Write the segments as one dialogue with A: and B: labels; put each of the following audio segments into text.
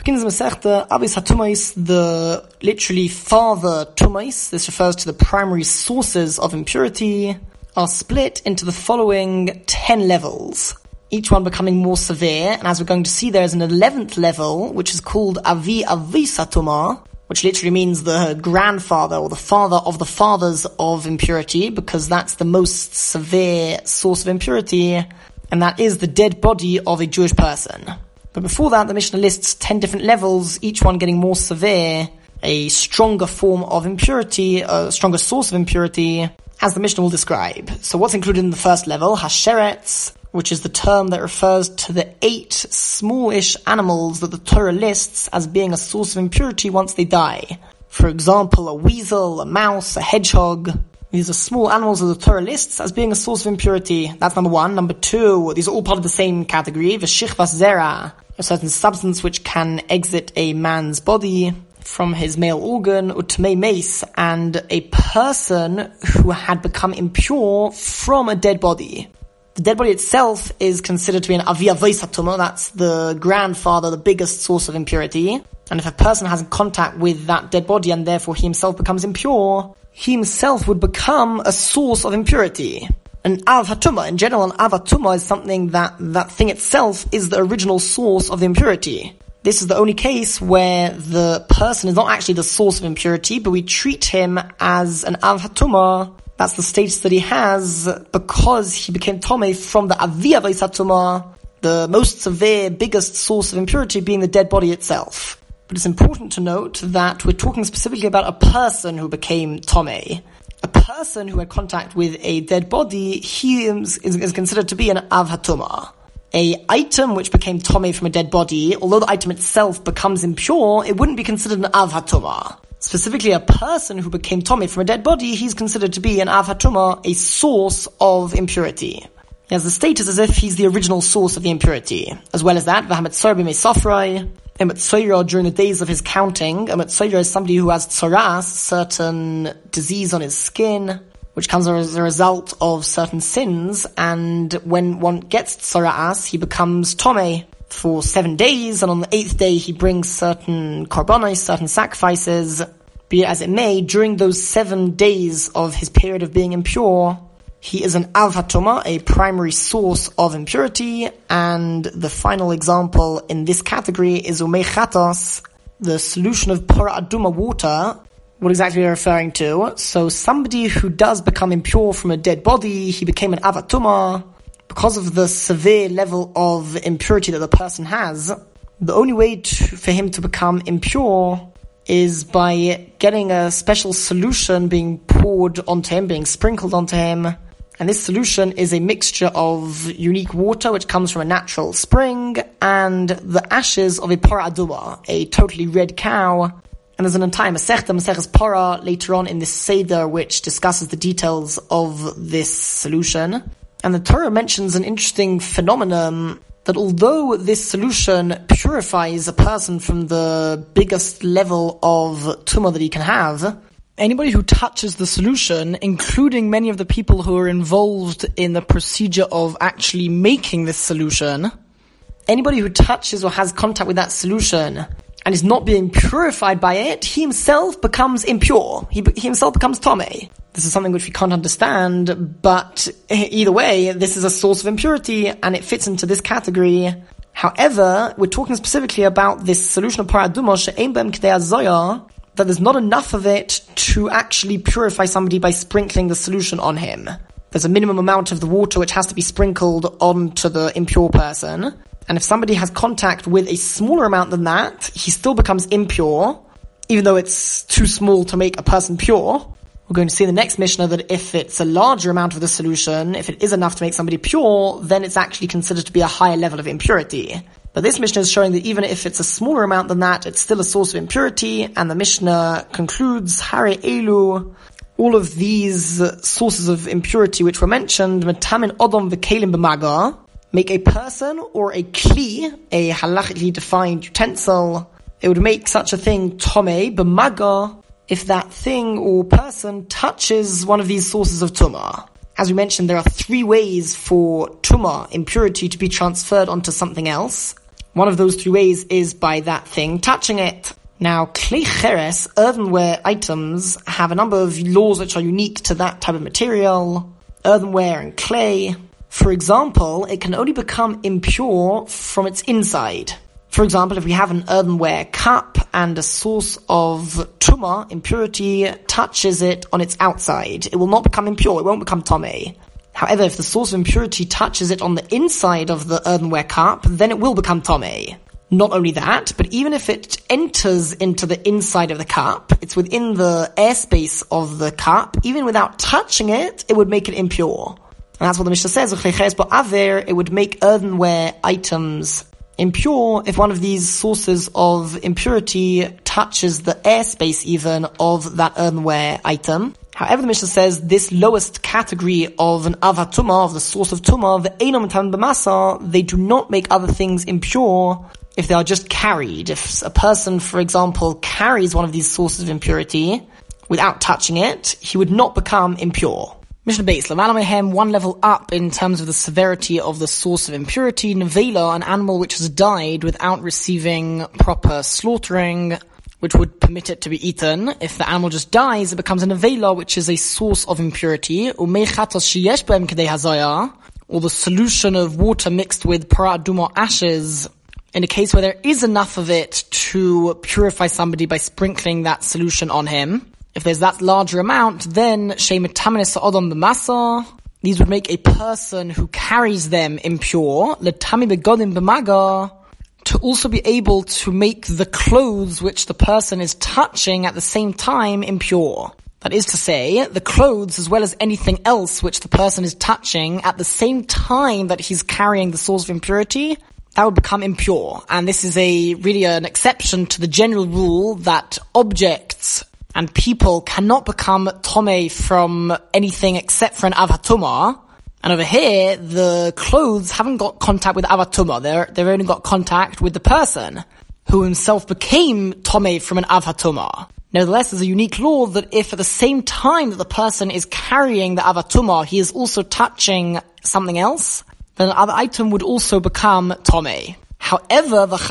A: begins the Masechta, Avis HaTumais, the literally father Tumais, this refers to the primary sources of impurity, are split into the following 10 levels, each one becoming more severe, and as we're going to see, there is an 11th level, which is called Avi Avis HaTumah, which literally means the grandfather or the father of the fathers of impurity, because that's the most severe source of impurity, and that is the dead body of a Jewish person. But before that, the Mishnah lists 10 different levels, each one getting more severe, a stronger form of impurity, a stronger source of impurity, as the Mishnah will describe. So what's included in the first level? Hasheretz, which is the term that refers to the 8 smallish animals that the Torah lists as being a source of impurity once they die. For example, a weasel, a mouse, a hedgehog. These are small animals that the Torah lists as being a source of impurity. That's number 1. Number 2, these are all part of the same category. V'shichvas zera, a certain substance which can exit a man's body from his male organ, utmei meis, and a person who had become impure from a dead body. The dead body itself is considered to be an avi avos hatumah, that's the grandfather, the biggest source of impurity. And if a person has contact with that dead body and therefore he himself becomes impure, he himself would become a source of impurity. An av hatumah, in general, an av hatumah is something that thing itself is the original source of the impurity. This is the only case where the person is not actually the source of impurity, but we treat him as an av hatumah. That's the status that he has because he became Tomei from the Avi Avos HaTumah, the most severe, biggest source of impurity being the dead body itself. But it's important to note that we're talking specifically about a person who became Tomei. A person who had contact with a dead body, he is considered to be an Av HaTumah. A item which became Tomei from a dead body, although the item itself becomes impure, it wouldn't be considered an Av HaTumah. Specifically, a person who became Tomei from a dead body, he's considered to be an Av HaTumah, a source of impurity. He has the status as if he's the original source of the impurity. As well as that, V'hametzor b'mei sofroi, a metzora during the days of his counting. A metzora is somebody who has tzoras, certain disease on his skin, which comes as a result of certain sins, and when one gets tzoras, he becomes Tomei for 7 days, and on the 8th day he brings certain korbanos, certain sacrifices. Be it as it may, during those 7 days of his period of being impure, he is an Av HaTumah, a primary source of impurity, and the final example in this category is Umei Chatos, the solution of Pora Aduma water. What exactly are we referring to? So somebody who does become impure from a dead body, he became an Av HaTumah. Because of the severe level of impurity that the person has, the only way for him to become impure is by getting a special solution being poured onto him, being sprinkled onto him. And this solution is a mixture of unique water, which comes from a natural spring, and the ashes of a Pora Aduma, a totally red cow. And there's an entire Masechta, Maseches Pora, later on in this Seder, which discusses the details of this solution. And the Torah mentions an interesting phenomenon that although this solution purifies a person from the biggest level of tumah that he can have, anybody who touches the solution, including many of the people who are involved in the procedure of actually making this solution, anybody who touches or has contact with that solution and is not being purified by it, he himself becomes impure. He himself becomes Tomei. This is something which we can't understand, but either way, this is a source of impurity, and it fits into this category. However, we're talking specifically about this solution of Pora Aduma, she'ein b'hem k'dei hazoya, that there's not enough of it to actually purify somebody by sprinkling the solution on him. There's a minimum amount of the water which has to be sprinkled onto the impure person, and if somebody has contact with a smaller amount than that, he still becomes impure, even though it's too small to make a person pure. We're going to see in the next Mishnah that if it's a larger amount of the solution, if it is enough to make somebody pure, then it's actually considered to be a higher level of impurity. But this Mishnah is showing that even if it's a smaller amount than that, it's still a source of impurity, and the Mishnah concludes, Hare Elu, all of these sources of impurity which were mentioned, Metamin Odom V'Kelim B'Maga, make a person or a kli, a halachically defined utensil, it would make such a thing Tomei B'Maga, if that thing or person touches one of these sources of tumah. As we mentioned, there are 3 ways for tumah, impurity, to be transferred onto something else. One of those three ways is by that thing touching it. Now, klei cheres, earthenware items, have a number of laws which are unique to that type of material. Earthenware and clay. For example, it can only become impure from its inside. For example, if we have an earthenware cup and a source of tumah, impurity, touches it on its outside, it will not become impure, it won't become tomei. However, if the source of impurity touches it on the inside of the earthenware cup, then it will become tomei. Not only that, but even if it enters into the inside of the cup, it's within the airspace of the cup, even without touching it, it would make it impure. And that's what the Mishnah says, it would make earthenware items impure if one of these sources of impurity touches the airspace even of that earthenware item. However, the Mishnah says this lowest category of an avat tumah, of the source of tumah, the einam tam b'masa, they do not make other things impure if they are just carried. If a person, for example, carries one of these sources of impurity without touching it, he would not become impure. Mishnah Beis, Lamala one level up in terms of the severity of the source of impurity. Nevela, an animal which has died without receiving proper slaughtering, which would permit it to be eaten. If the animal just dies, it becomes a nevela, which is a source of impurity. Or the solution of water mixed with para aduma ashes, in a case where there is enough of it to purify somebody by sprinkling that solution on him. If there's that larger amount, then these would make a person who carries them impure, to also be able to make the clothes which the person is touching at the same time impure. That is to say, the clothes as well as anything else which the person is touching at the same time that he's carrying the source of impurity, that would become impure. And this is really an exception to the general rule that objects and people cannot become tomei from anything except for an avat tumah. And over here, the clothes haven't got contact with avat tumah. They've only got contact with the person who himself became tomei from an avat tumah. Nevertheless, there's a unique law that if at the same time that the person is carrying the avat tumah, he is also touching something else, then the other item would also become tomei. However, the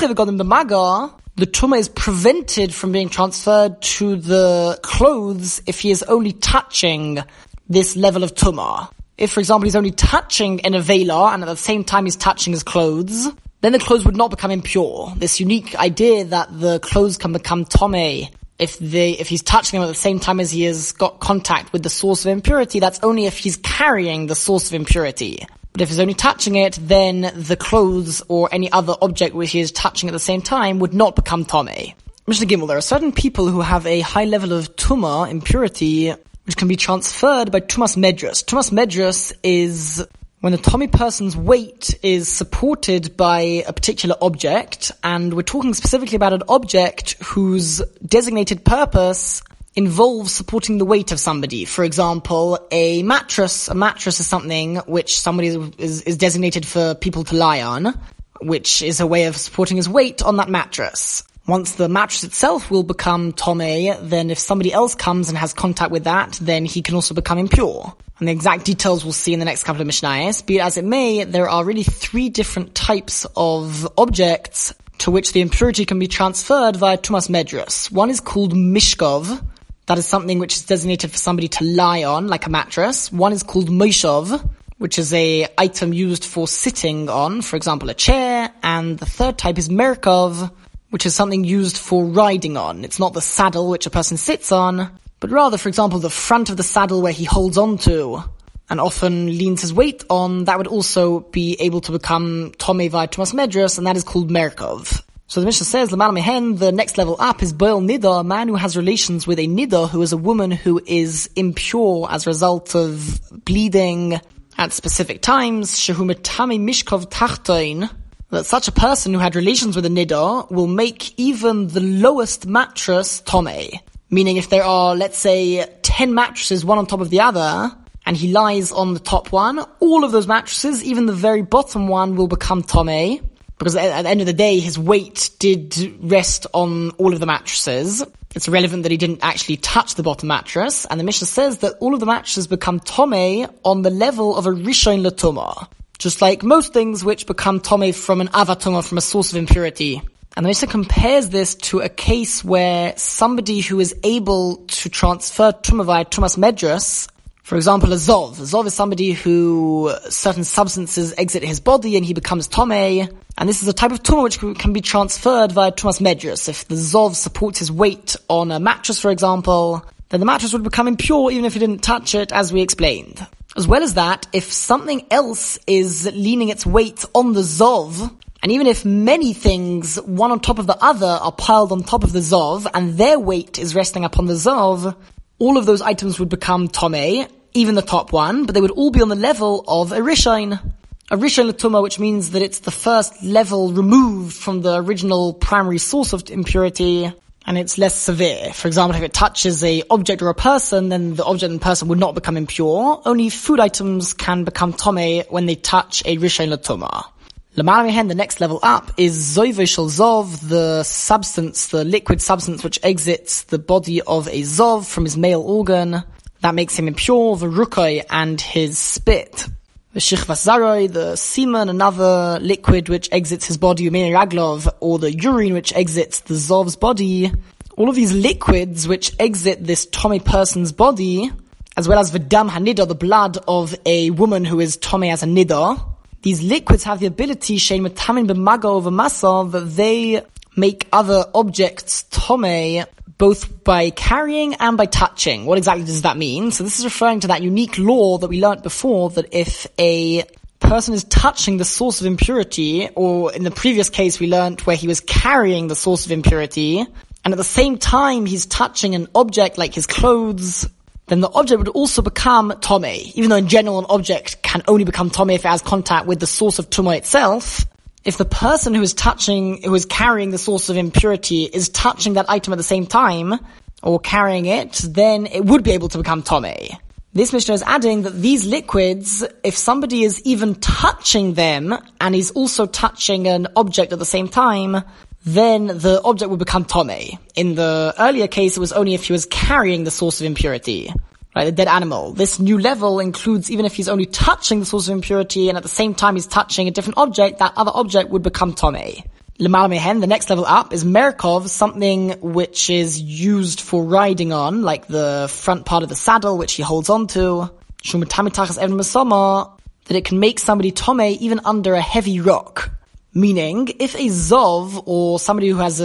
A: tumah is prevented from being transferred to the clothes if he is only touching this level of tumah. If, for example, he's only touching an avela and at the same time he's touching his clothes, then the clothes would not become impure. This unique idea that the clothes can become tomei if he's touching them at the same time as he has got contact with the source of impurity, that's only if he's carrying the source of impurity. But if he's only touching it, then the clothes or any other object which he is touching at the same time would not become tomei. Mishnah Gimel, there are certain people who have a high level of tumah, impurity, which can be transferred by tumas medrus. Tumas medrus is when the tomei person's weight is supported by a particular object, and we're talking specifically about an object whose designated purpose involves supporting the weight of somebody. For example, a mattress. A mattress is something which somebody is designated for people to lie on, which is a way of supporting his weight on that mattress. Once the mattress itself will become tomei, then if somebody else comes and has contact with that, then he can also become impure. And the exact details we'll see in the next couple of Mishnayos. Be it as it may, there are really 3 different types of objects to which the impurity can be transferred via tumas medrus. One is called mishkov. That is something which is designated for somebody to lie on, like a mattress. One is called moishov, which is a item used for sitting on, for example, a chair. And the third type is merkov, which is something used for riding on. It's not the saddle which a person sits on, but rather, for example, the front of the saddle where he holds on to and often leans his weight on. That would also be able to become tomei via tumas medrus, and that is called merkov. So the Mishnah says, L'mal mehen, the next level up is boil nida, a man who has relations with a nida, who is a woman who is impure as a result of bleeding at specific times. Shehu metame mishkov tachtoin, that such a person who had relations with a nida will make even the lowest mattress tomei. Meaning if there are, let's say, 10 mattresses, one on top of the other, and he lies on the top one, all of those mattresses, even the very bottom one, will become tomei. Because at the end of the day, his weight did rest on all of the mattresses. It's irrelevant that he didn't actually touch the bottom mattress. And the Mishnah says that all of the mattresses become tomei on the level of a rishon l'tumah. just like most things which become Tomei from an Avatuma, from a source of impurity. And the Mishnah compares this to a case where somebody who is able to transfer Tumah via Tumas Medras, for example, a Zov. A Zov is somebody who certain substances exit his body and he becomes Tomei. And this is a type of Tumah which can be transferred via Tumas Medras. If the Zov supports his weight on a mattress, for example, then the mattress would become impure even if he didn't touch it, as we explained. As well as that, if something else is leaning its weight on the Zov, and even if many things, one on top of the other, are piled on top of the Zov, and their weight is resting upon the Zov, all of those items would become Tomei, even the top one, but they would all be on the level of a Rishon. A Rishon L'Tumah, which means that it's the first level removed from the original primary source of impurity, and it's less severe. For example, if it touches a object or a person, then the object and person would not become impure. Only food items can become Tomei when they touch a Rishon L'Tumah. L'mala mehen, the next level up, is Zoive Shel Zov, the substance, the liquid substance which exits the body of a Zov from his male organ. That makes him impure, the Rukai, and his spit. The Shichvas Zaroi, the semen, another liquid which exits his body, Umeni Raglov, or the urine which exits the Zov's body. All of these liquids which exit this Tomei person's body, as well as the Dam HaNidar, the blood of a woman who is Tomei as a Nidar. These liquids have the ability, shein metamin b'maga over masav, that they make other objects Tomei, both by carrying and by touching. What exactly does that mean? So this is referring to that unique law that we learnt before, that if a person is touching the source of impurity, or in the previous case we learnt where he was carrying the source of impurity, and at the same time he's touching an object like his clothes, then the object would also become Tomei. Even though in general an object can only become Tomei if it has contact with the source of Tumah itself, if the person who is carrying the source of impurity is touching that item at the same time, or carrying it, then it would be able to become Tomei. This Mishnah is adding that these liquids, if somebody is even touching them, and he's also touching an object at the same time, then the object would become Tomei. In the earlier case, it was only if he was carrying the source of impurity, right, the dead animal. This new level includes even if he's only touching the source of impurity and at the same time he's touching a different object, that other object would become Tomei. L'mala mehen, the next level up, is Merkov, something which is used for riding on, like the front part of the saddle which he holds on to. That it can make somebody Tomei even under a heavy rock. Meaning, if a Zov, or somebody who has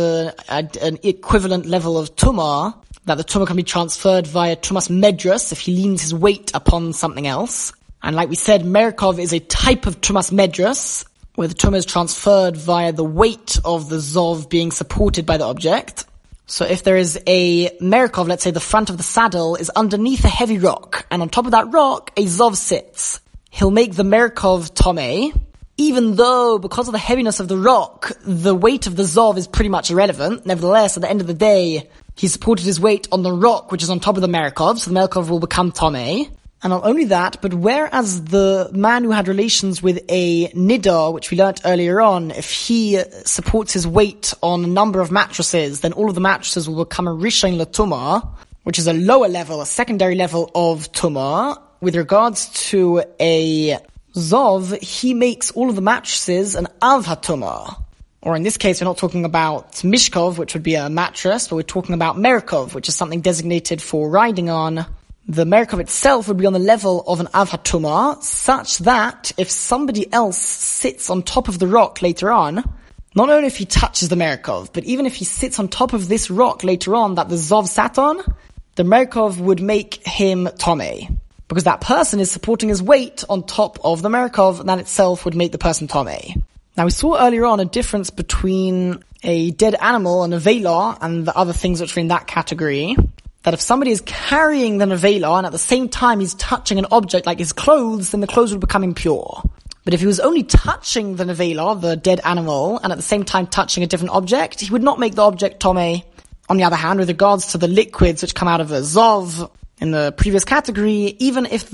A: an equivalent level of Tumah, that the Tumah can be transferred via Tumas Medras, if he leans his weight upon something else. And like we said, Merkov is a type of Tumas Medras, where the Tumah is transferred via the weight of the Zov being supported by the object. So if there is a Merkov, let's say the front of the saddle is underneath a heavy rock, and on top of that rock, a Zov sits. He'll make the Merkov Tomei, even though, because of the heaviness of the rock, the weight of the Zov is pretty much irrelevant. Nevertheless, at the end of the day, he supported his weight on the rock, which is on top of the Merkov, so the Merkov will become Tomei. And not only that, but whereas the man who had relations with a Nidar, which we learnt earlier on, if he supports his weight on a number of mattresses, then all of the mattresses will become a Rishon L'Tumah, which is a lower level, a secondary level of Tumah. With regards to a Zov, he makes all of the mattresses an Av HaTumah. Or in this case, we're not talking about Mishkov, which would be a mattress, but we're talking about Merkov, which is something designated for riding on. The Merkov itself would be on the level of an Av HaTumah, such that if somebody else sits on top of the rock later on, not only if he touches the Merkov, but even if he sits on top of this rock later on that the Zov sat on, the Merkov would make him Tomei. Because that person is supporting his weight on top of the Merkov, and that itself would make the person Tomei. Now we saw earlier on a difference between a dead animal, a nevela, and the other things which are in that category. That if somebody is carrying the nevela and at the same time he's touching an object like his clothes, then the clothes would become impure. But if he was only touching the nevela, the dead animal, and at the same time touching a different object, he would not make the object Tomei. On the other hand, with regards to the liquids which come out of a Zov, in the previous category, even if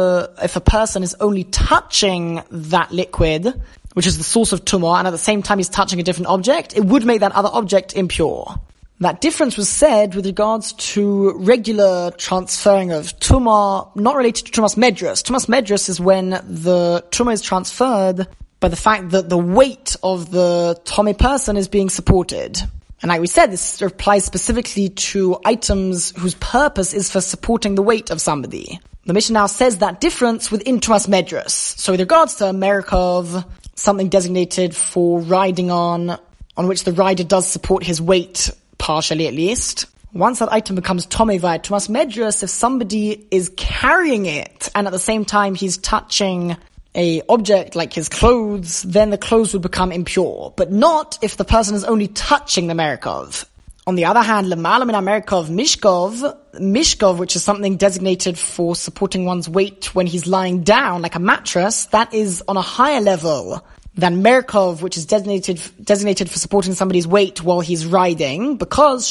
A: a person is only touching that liquid, which is the source of Tumah, and at the same time he's touching a different object, it would make that other object impure. That difference was said with regards to regular transferring of tumah, not related to tumas medrus. Tumas medrus is when the tumah is transferred by the fact that the weight of the tomei person is being supported. And like we said, this applies specifically to items whose purpose is for supporting the weight of somebody. The Mishnah now says that difference within tumas medrus. So with regards to a merkov, something designated for riding on which the rider does support his weight, partially at least. Once that item becomes tomei via tumas medrus, if somebody is carrying it and at the same time he's touching a object like his clothes, then the clothes would become impure. But not if the person is only touching the merkov. On the other hand, lemala min merkov mishkov, which is something designated for supporting one's weight when he's lying down, like a mattress, that is on a higher level than merkov, which is designated for supporting somebody's weight while he's riding, because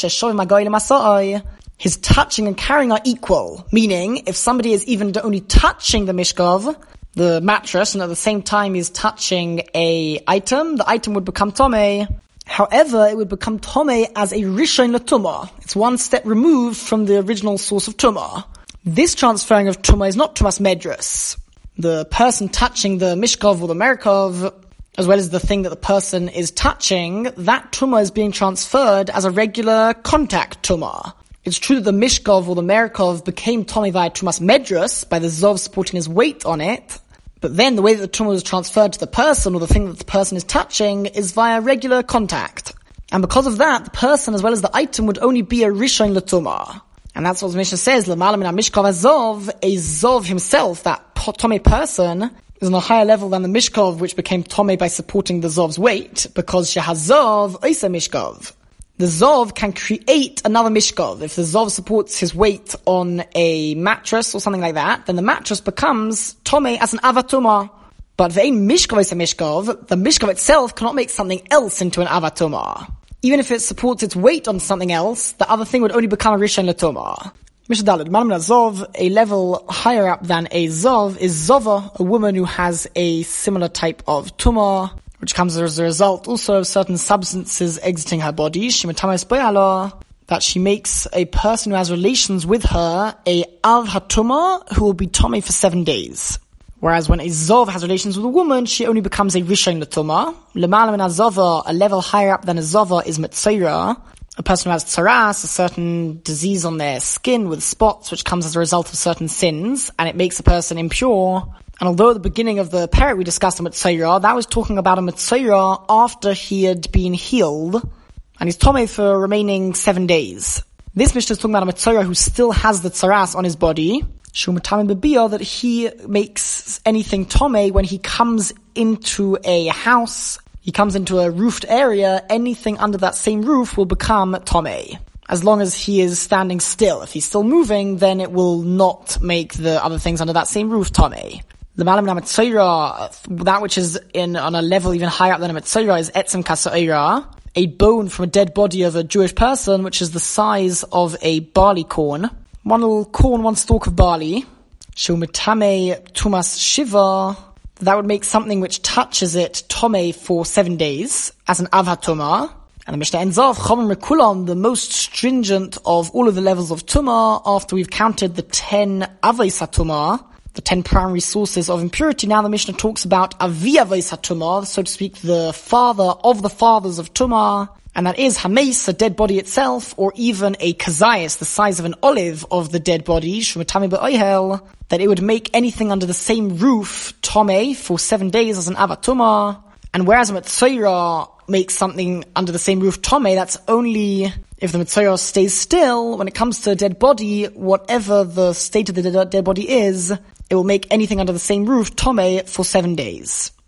A: his touching and carrying are equal. Meaning, if somebody is even only touching the mishkov, the mattress, and at the same time is touching a item, the item would become tomei. However, it would become tomei as a rishon l'tumah. It's one step removed from the original source of tumah. This transferring of tumah is not tumas medrus. The person touching the mishkov or the merkov, as well as the thing that the person is touching, that tumah is being transferred as a regular contact tumah. It's true that the mishkov or the merkov became tomei via tumas medrus by the zov supporting his weight on it, but then the way that the tumah was transferred to the person or the thing that the person is touching is via regular contact. And because of that, the person as well as the item would only be a rishon l'tumah. And that's what the Mishnah says, l'mala min mishkov azov, a zov himself, that tomei person, is on a higher level than the mishkov, which became tomei by supporting the zov's weight, because shehazov oisa mishkov. The zov can create another mishkov. If the zov supports his weight on a mattress or something like that, then the mattress becomes tomei as an avatuma. But ve'ein mishkov is a mishkov, the mishkov itself cannot make something else into an avatuma. Even if it supports its weight on something else, the other thing would only become a rishon l'tumah. Mishnah Daled, Malam Zov, a level higher up than a Zov, is Zova, a woman who has a similar type of tumah, which comes as a result also of certain substances exiting her body, that she makes a person who has relations with her a av hatumah, who will be tomei for 7 days. Whereas when a Zov has relations with a woman, she only becomes a rishon l'tumah. L'malam min Zova, a level higher up than a Zova, is Metzora, a person who has tsaras, a certain disease on their skin with spots, which comes as a result of certain sins, and it makes a person impure. And although at the beginning of the parak we discussed a Metzora, that was talking about a Metzora after he had been healed, and he's tomei for remaining 7 days. This Mishnah is talking about a Metzora who still has the tsaras on his body, that he makes anything tomei when he comes into a house, he comes into a roofed area, anything under that same roof will become tomei. As long as he is standing still. If he's still moving, then it will not make the other things under that same roof tomei. The malam na metzora, that which is on a level even higher up than a metzora, is etzem kasa'ira, a bone from a dead body of a Jewish person, which is the size of a barley corn. One little corn, one stalk of barley. Shu mitame tumas shiva, that would make something which touches it tomei for 7 days, as an avhatuma. And the Mishnah ends off, Chomim Rekulam, the most stringent of all of the levels of tumah, after we've counted the 10 avos hatumah, the 10 primary sources of impurity. Now the Mishnah talks about avi avos hatumah, so to speak, the father of the fathers of tumah, and that is hameis, a dead body itself, or even a kazayas, the size of an olive of the dead body, shumatami ba'oihel, that it would make anything under the same roof tomei for 7 days as an avatuma. And whereas a metzora makes something under the same roof tomei, that's only if the metzora stays still. When it comes to a dead body, whatever the state of the dead body is, it will make anything under the same roof tomei for 7 days.